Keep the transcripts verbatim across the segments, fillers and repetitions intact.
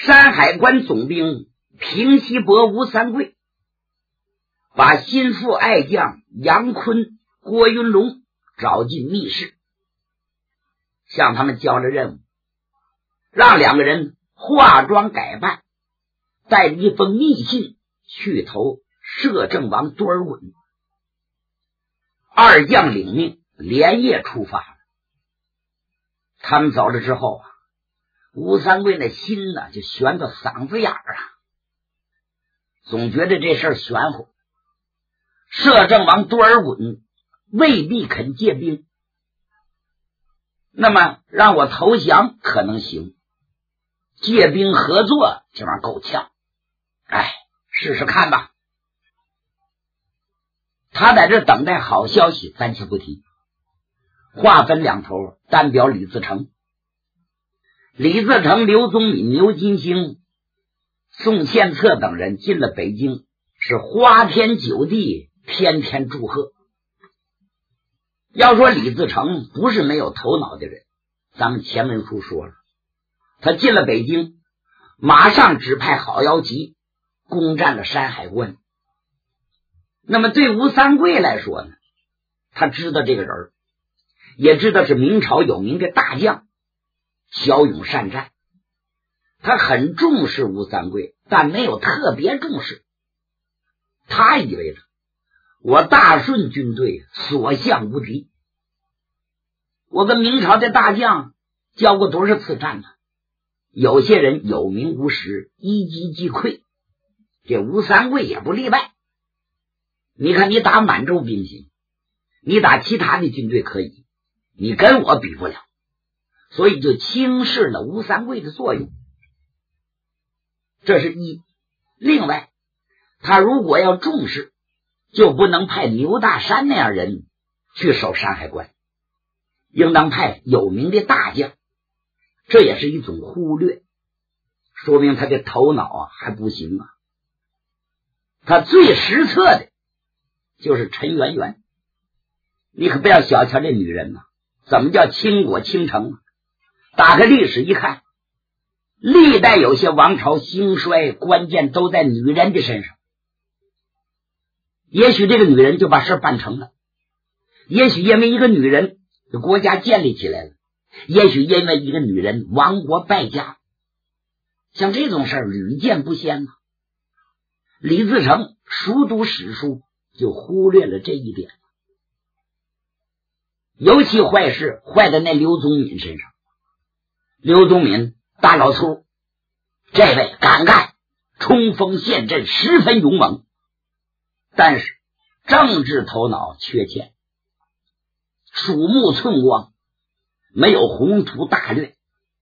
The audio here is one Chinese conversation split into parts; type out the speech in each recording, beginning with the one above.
山海关总兵平西伯吴三桂把心腹爱将杨坤、郭云龙找进密室，向他们交了任务，让两个人化妆改扮，带着一封密信去投摄政王多尔衮。二将领命，连夜出发了。他们走了之后啊，吴三桂那心呢就悬到嗓子眼儿了，总觉得这事儿玄乎。摄政王多尔衮未必肯借兵，那么让我投降可能行，借兵合作这玩意儿够呛，哎，试试看吧。他在这等待好消息，暂且不提。话分两头，单表李自成。李自成、刘宗敏、牛金星、宋献策等人进了北京，是花天酒地，天天祝贺。要说李自成不是没有头脑的人，咱们前文书说了，他进了北京，马上指派郝瑶吉攻占了山海关。那么对吴三桂来说呢，他知道这个人，也知道是明朝有名的大将，骁勇善战，他很重视吴三桂，但没有特别重视。他以为我大顺军队所向无敌，我跟明朝的大将交过多少次战呢？有些人有名无实，一击即溃，这吴三桂也不例外。你看，你打满洲兵行，你打其他的军队可以，你跟我比不了，所以就轻视了吴三桂的作用。这是一。另外，他如果要重视，就不能派牛大山那样人去守山海关，应当派有名的大将，这也是一种忽略，说明他的头脑啊还不行啊。他最实测的就是陈圆圆，你可不要小瞧这女人呐、啊！怎么叫倾国倾城啊？打开历史一看，历代有些王朝兴衰关键都在女人的身上。也许这个女人就把事办成了，也许因为一个女人国家建立起来了，也许因为一个女人亡国败家，像这种事儿屡见不鲜嘛。李自成熟读史书，就忽略了这一点，尤其坏事坏在那刘宗敏身上。刘宗敏大老粗，这位敢干，冲锋陷阵，十分勇猛，但是政治头脑缺欠，鼠目寸光，没有宏图大略，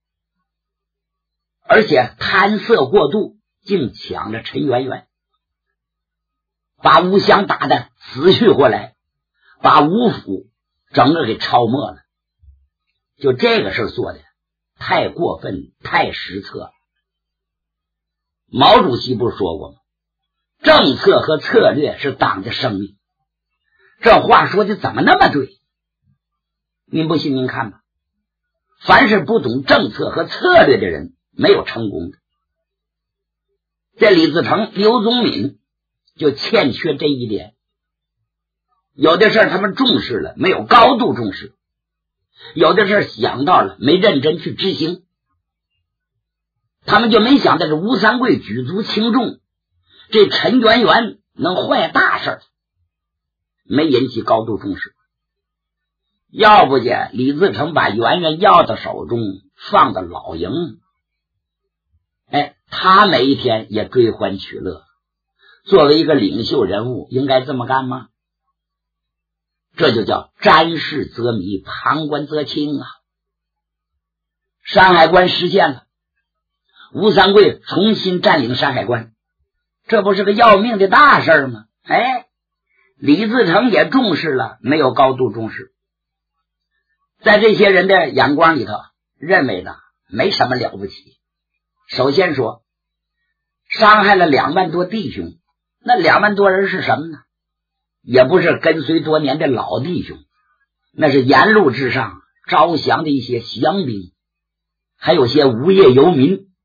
而且贪色过度，竟抢了陈圆圆，把吴襄打得死去活来，把吴府整个给抄没了。就这个事做的太过分，太失策了。毛主席不是说过吗？政策和策略是党的生命。这话说的怎么那么对？您不信您看吧。凡是不懂政策和策略的人，没有成功的。这李自成、刘宗敏就欠缺这一点。有的事他们重视了，没有高度重视；有的事想到了，没认真去执行。他们就没想到这吴三桂举足轻重，这陈圆圆能坏大事，没引起高度重视。要不然李自成把圆圆要到手中，放到老营，哎，他每一天也追欢取乐。作为一个领袖人物，应该这么干吗？这就叫瞻视则迷，旁观则清啊。山海关实现了，吴三桂重新占领山海关，这不是个要命的大事吗？哎，李自成也重视了，没有高度重视。在这些人的眼光里头，认为呢没什么了不起。首先说，伤害了两万多弟兄，那两万多人是什么呢？也不是跟随多年的老弟兄，那是沿路之上招降的一些降兵，还有些无业游民，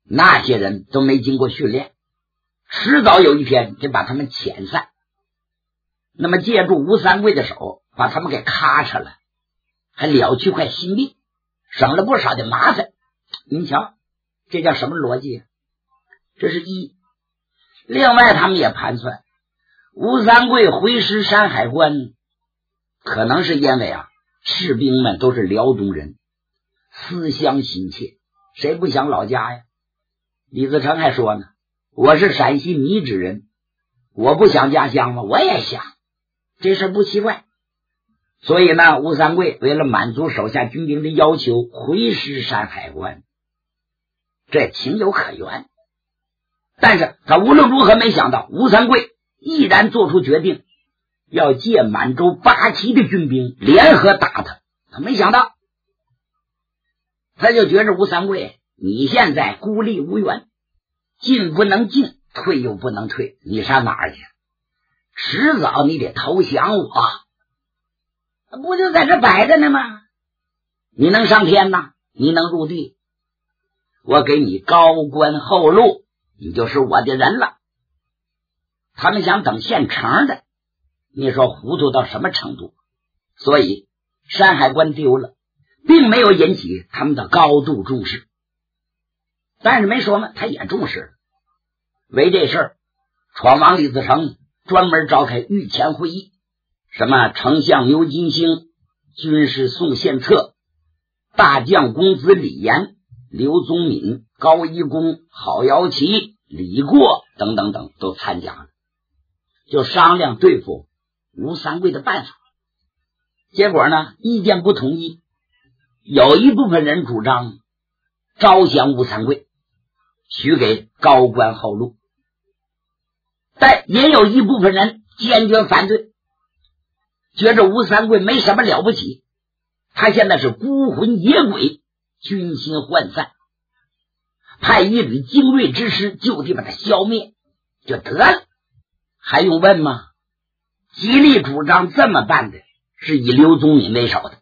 那些人都没经过训练，迟早有一天就把他们遣散。那么借助吴三桂的手把他们给咔嚓了，还了去块心病，省了不少的麻烦。你瞧，这叫什么逻辑啊？这是一。另外他们也盘算，吴三桂回师山海关，可能是因为啊，士兵们都是辽东人，思乡心切，谁不想老家呀？李自成还说呢，我是陕西米脂人，我不想家乡吗？我也想，这事不奇怪。所以呢，吴三桂为了满足手下军兵的要求，回师山海关，这情有可原。但是他无论如何没想到，吴三桂毅然做出决定，要借满洲八旗的军兵联合打他。他没想到，他就觉着吴三桂，你现在孤立无援，进不能进，退又不能退，你上哪儿去？迟早你得投降我，不就在这摆着呢吗？你能上天呐，你能入地，我给你高官厚禄，你就是我的人了。他们想等现成的，你说糊涂到什么程度？所以山海关丢了，并没有引起他们的高度重视。但是没说嘛，他也重视。为这事儿，闯王李自成专门召开御前会议，什么丞相牛金星、军师宋献策、大将公子李严、刘宗敏、高一公、郝瑶琪、李过等等等都参加了，就商量对付吴三桂的办法。结果呢，意见不统一，有一部分人主张招降吴三桂，许给高官厚禄，但也有一部分人坚决反对，觉着吴三桂没什么了不起，他现在是孤魂野鬼，军心涣散，派一旅精锐之师就地把他消灭就得了，还用问吗？极力主张这么办的是以刘宗敏为首的。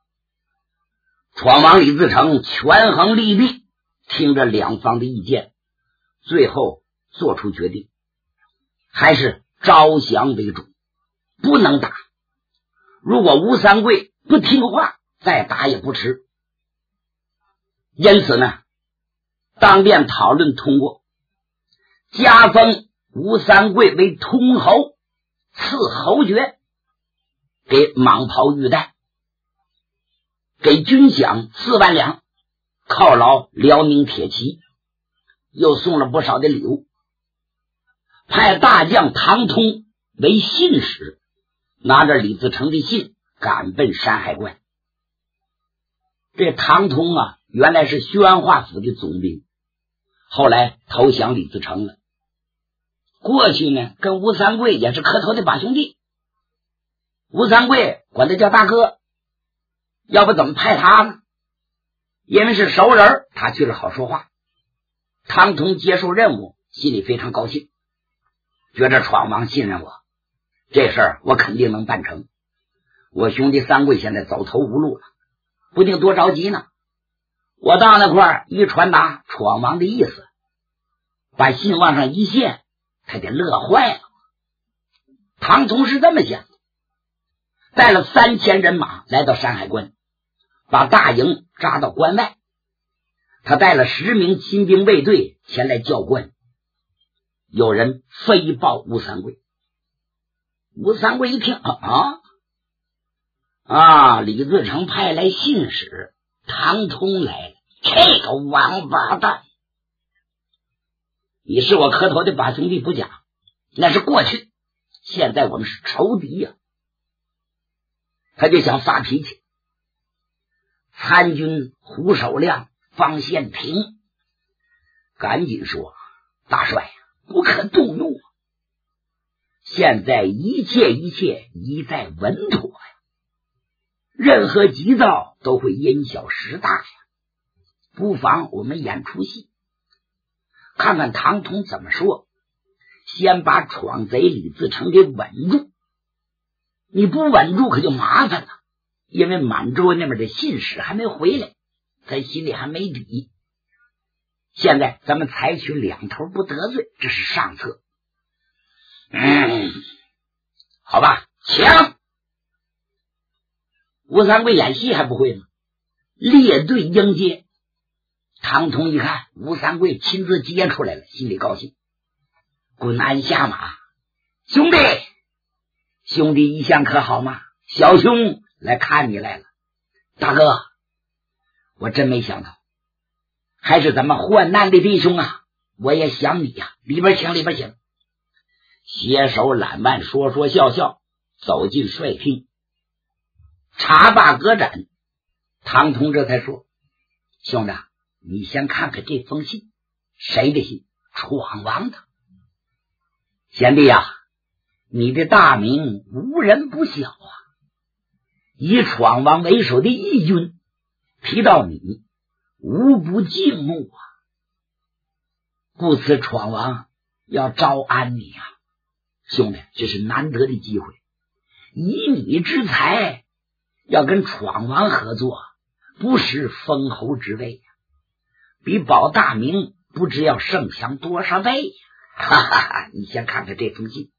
闯王李自成权衡利弊，听着两方的意见，最后做出决定，还是招降为主，不能打。如果吴三桂不听话，再打也不迟。因此呢，当面讨论通过，加封吴三桂为通侯，赐侯爵，给蟒袍玉带，给军饷四万两，犒劳辽宁铁骑，又送了不少的礼物，派大将唐通为信使，拿着李自成的信赶奔山海关。这唐通啊，原来是宣化府的总兵，后来投降李自成了。过去呢，跟吴三桂也是磕头的把兄弟，吴三桂管他叫大哥，要不怎么派他呢？因为是熟人，他去了好说话。唐通接受任务，心里非常高兴，觉着闯王信任我，这事儿我肯定能办成。我兄弟三桂现在走投无路了，不定多着急呢。我到那块儿一传达闯王的意思，把信往上一献，他得乐坏了。唐通是这么想的，带了三千人马来到山海关，把大营扎到关外。他带了十名亲兵卫队前来教官。有人飞报吴三桂，吴三桂一听啊啊啊！李自成派来信使，唐通来了，这个王八蛋！你是我磕头的把兄弟不假，那是过去，现在我们是仇敌呀、啊！他就想发脾气。参军胡守亮、方宪平赶紧说：“大帅，不可动怒，现在一切一切一再稳妥呀，任何急躁都会因小失大呀，不妨我们演出戏，看看唐通怎么说。先把闯贼李自成给稳住，你不稳住可就麻烦了，因为满洲那边的信使还没回来，咱心里还没底。 现在咱们采取两头不得罪，这是上策。嗯，好吧，抢！吴三桂演戏还不会吗？列队迎接。唐通一看吴三桂亲自接出来了，心里高兴，滚鞍下马。兄弟，兄弟一向可好吗？小兄来看你来了。大哥，我真没想到，还是咱们患难的弟兄啊，我也想你呀、啊。里边请，里边请。携手揽腕，说说笑笑，走进帅厅。茶罢歌盏，唐通这才说：兄弟，你先看看这封信。谁的信？闯王的。贤弟呀、啊，你的大名无人不晓啊，以闯王为首的义军提到你，无不敬慕啊。故此闯王要招安你啊。兄弟，这是难得的机会，以你之才要跟闯王合作，不失封侯之位，比保大名不知要胜强多少倍。哈哈哈！你先看看这封信。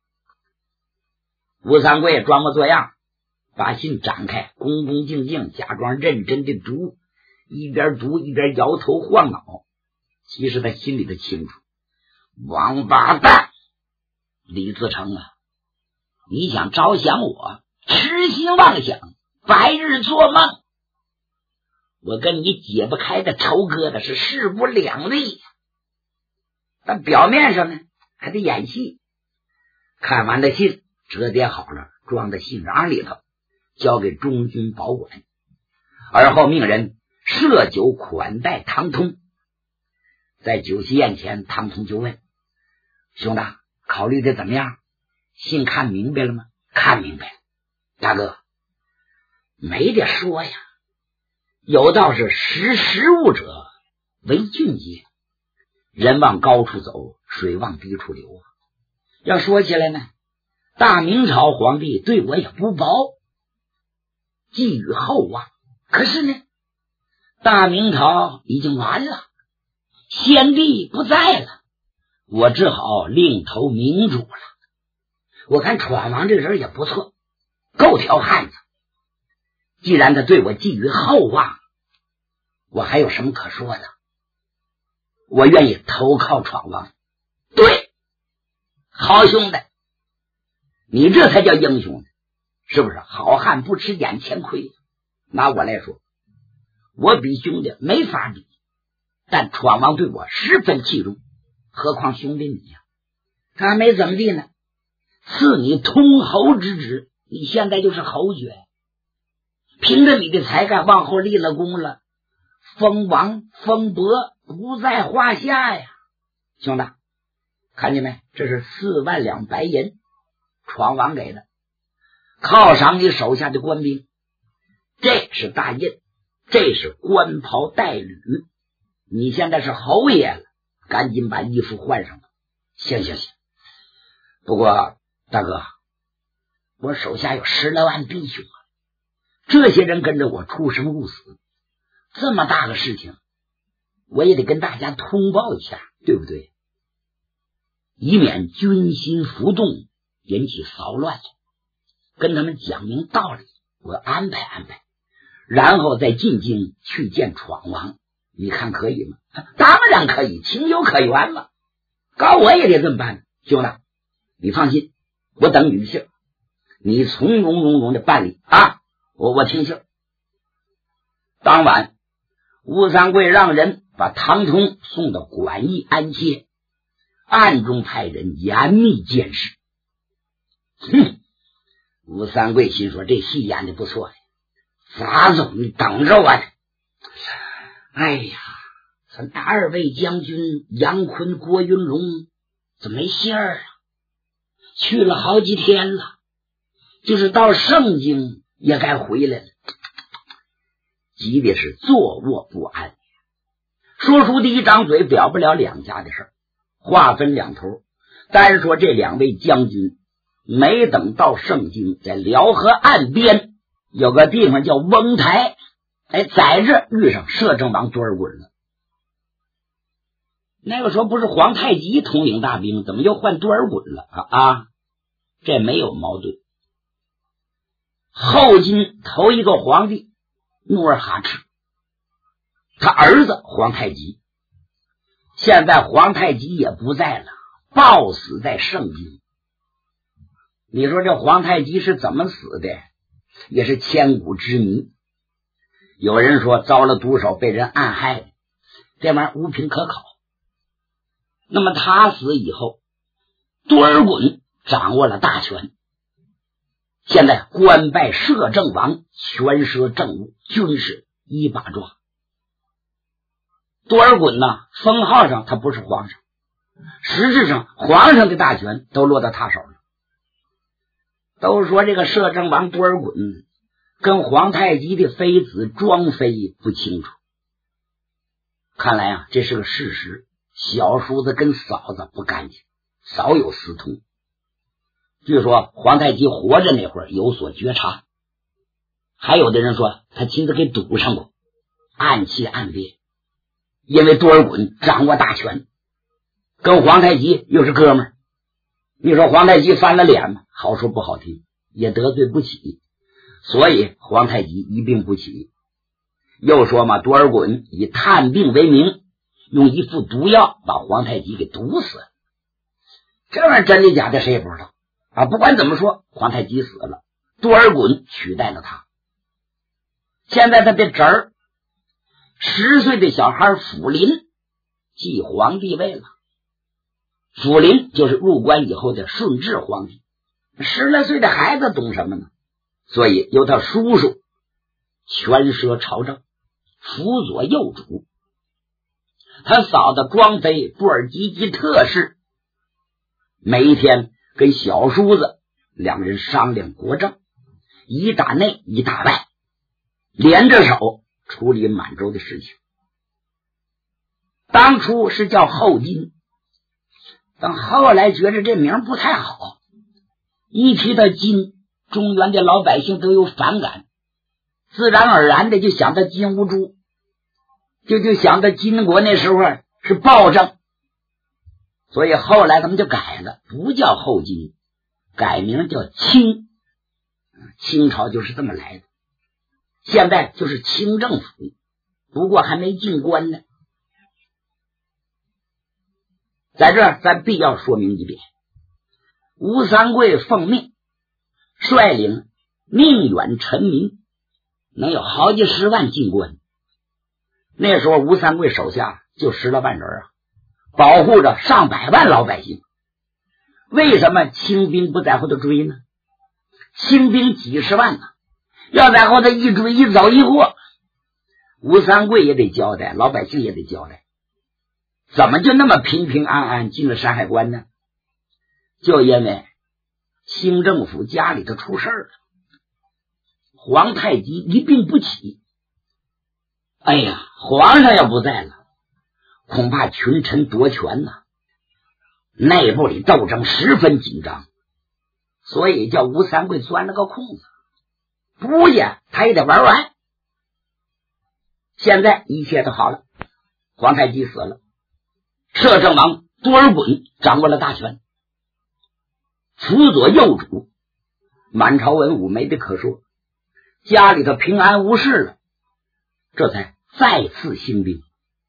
吴三桂装模作样把信展开，恭恭敬敬假装认真的读，一边读一边摇头晃脑。其实他心里的清楚，王八蛋李自成啊，你想招降我，痴心妄想，白日做梦。我跟你解不开的仇疙瘩是势不两立，但表面上呢还得演戏。看完的信折叠好了，装在信囊里头，交给中军保管。而后命人设酒款待唐通。在酒席宴前，唐通就问：兄弟，考虑的怎么样？信看明白了吗？看明白了。大哥，没得说呀，有道是识时务者为俊杰，人往高处走，水往低处流啊。要说起来呢，大明朝皇帝对我也不薄，寄予厚望。可是呢，大明朝已经完了，先帝不在了，我只好另投明主了。我看闯王这人也不错，够条汉子。既然他对我寄予厚望，我还有什么可说的？我愿意投靠闯王。对，好兄弟，你这才叫英雄呢，是不是？好汉不吃眼前亏。拿我来说，我比兄弟没法比，但闯王对我十分器重，何况兄弟你呀、啊，他还没怎么地呢，赐你通侯之职，你现在就是侯爵，凭着你的才干往后立了功了，封王封伯不在话下呀。兄弟，看见没？这是四万两白银，闯王给的，犒赏你手下的官兵。这是大印，这是官袍带履。你现在是侯爷了，赶紧把衣服换上吧。行行行，不过大哥，我手下有十来万弟兄啊，这些人跟着我出生入死，这么大个事情，我也得跟大家通报一下，对不对？以免军心浮动，引起骚乱，跟他们讲明道理，我安排安排，然后再进京去见闯王，你看可以吗？当然可以，情有可原了。搞我也得这么办。兄弟，你放心，我等你的信，你从容容容的办理啊，我我听信。当晚，吴三桂让人把唐通送到馆驿安歇，暗中派人严密监视。哼，吴三桂心说这戏演的不错，咋走？你等着我呢。哎呀，咱那二位将军杨坤、郭云龙怎么没信儿啊？去了好几天了，就是到盛京也该回来了，急的是坐卧不安。说书的一张嘴表不了两家的事儿，话分两头。单说这两位将军，没等到盛京，在辽河岸边有个地方叫翁台，哎，在这遇上摄政王多尔衮了。 那个时候不是皇太极统领大兵，怎么又换多尔衮了啊？啊，这没有矛盾。后金头一个皇帝努尔哈赤，他儿子皇太极，现在皇太极也不在了，暴死在盛京。你说这皇太极是怎么死的，也是千古之谜。有人说遭了毒手，被人暗害的，这玩意儿无凭可考。那么他死以后，多尔衮掌握了大权，现在官拜摄政王，权摄政务，军事一把抓。多尔衮呢，封号上他不是皇上，实质上皇上的大权都落到他手了。都说这个摄政王多尔衮跟皇太极的妃子庄妃不清楚，看来啊，这是个事实。小叔子跟嫂子不干净，少有私通。据说皇太极活着那会儿有所觉察，还有的人说他亲自给堵上过，暗器暗别。因为多尔衮掌握大权，跟皇太极又是哥们儿，你说皇太极翻了脸吗？好说不好听，也得罪不起，所以皇太极一病不起。又说嘛，多尔衮以探病为名，用一副毒药把皇太极给毒死了。这玩意儿真的假的谁也不知道啊！不管怎么说，皇太极死了，多尔衮取代了他。现在他的侄儿十岁的小孩辅林继皇帝位了。辅林就是入关以后的顺治皇帝。十来岁的孩子懂什么呢？所以由他叔叔权摄朝政，辅佐幼主。他嫂子庄妃布尔吉吉特氏每一天跟小叔子两人商量国政，一打内一打外，连着手处理满洲的事情。当初是叫后金，但后来觉得这名不太好，一提到金，中原的老百姓都有反感，自然而然的就想到金兀术，就就想到金国那时候是暴政，所以后来他们就改了，不叫后金，改名叫清。清朝就是这么来的，现在就是清政府，不过还没进关呢。在这儿咱必要说明一遍，吴三桂奉命率领命远臣民，能有好几十万进关。那时候吴三桂手下就十来万人啊，保护着上百万老百姓。为什么清兵不在后头追呢？清兵几十万呢，要在后头一追一走一过，吴三桂也得交代，老百姓也得交代，怎么就那么平平安安进了山海关呢？就因为清政府家里头出事了，皇太极一病不起。哎呀，皇上要不在了，恐怕群臣夺权呐，内部里斗争十分紧张，所以叫吴三桂钻了个空子，不呀，他也得玩完。现在一切都好了，皇太极死了，摄政王多尔衮掌握了大权，辅佐幼主，满朝文武没得可说，家里头平安无事了，这才再次兴兵。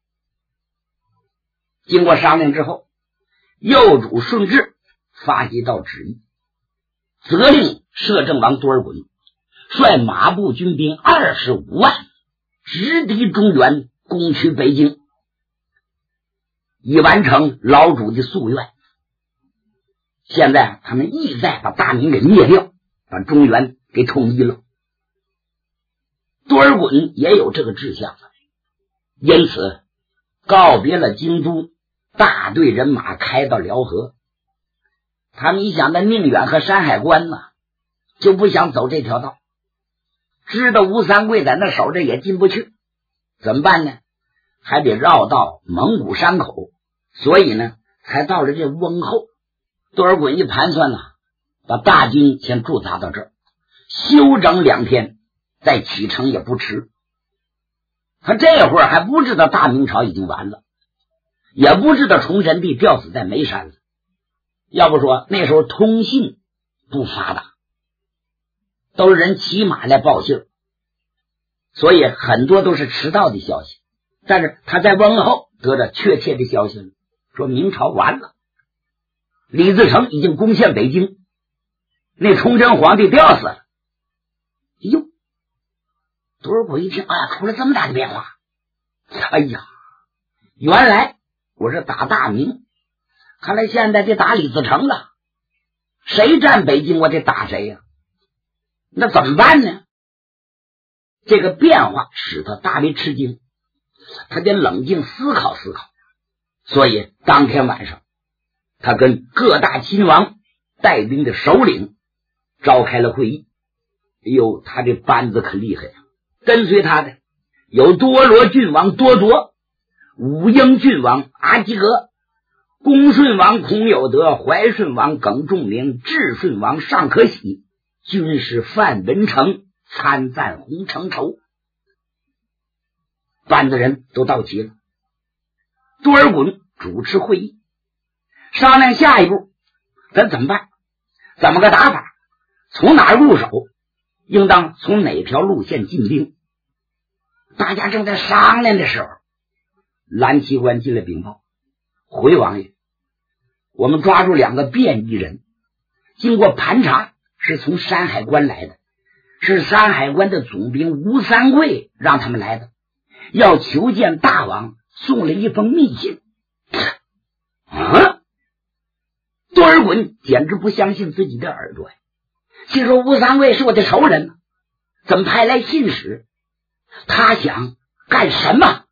经过商量之后，幼主顺治发一道旨意，责令摄政王多尔衮率马步军兵二十五万直抵中原，攻取北京，以完成老主的夙愿。现在他们意在把大明给灭掉，把中原给统一了。多尔衮也有这个志向，因此告别了京都，大队人马开到辽河。他们一想到宁远和山海关呢，就不想走这条道，知道吴三桂在那守着也进不去，怎么办呢？还得绕到蒙古山口，所以呢才到了这温后。多尔衮一盘算呢，把大军先驻扎到这儿，休整两天再启程也不迟。他这会儿还不知道大明朝已经完了， 也不知道崇祯帝吊死在眉山了。要不说那时候通信不发达，都是人骑马来报信，所以很多都是迟到的消息。但是他在问后得到确切的消息了，说明朝完了，李自成已经攻陷北京，那崇祯皇帝吊死了。哟，多尔衮一听啊，出了这么大的变化，哎呀，原来我是打大明，看来现在得打李自成了，谁占北京我得打谁呀、啊？那怎么办呢？这个变化使他大为吃惊，他得冷静思考思考。所以当天晚上，他跟各大亲王带兵的首领召开了会议。哎呦，他这班子可厉害呀！跟随他的有多罗郡王多铎、武英郡王阿基格、恭顺王孔有德、怀顺王耿仲明、智顺王尚可喜、军师范文成、参赞洪承畴，班子人都到齐了。多尔衮主持会议，商量下一步咱怎么办，怎么个打法，从哪入手，应当从哪条路线进兵。大家正在商量的时候，蓝旗官进来禀报，回王爷，我们抓住两个便衣人，经过盘查是从山海关来的，是山海关的总兵吴三桂让他们来的，要求见大王，送了一封密信。啊！多尔衮简直不相信自己的耳朵呀，心说吴三桂是我的仇人，怎么派来信使？他想干什么？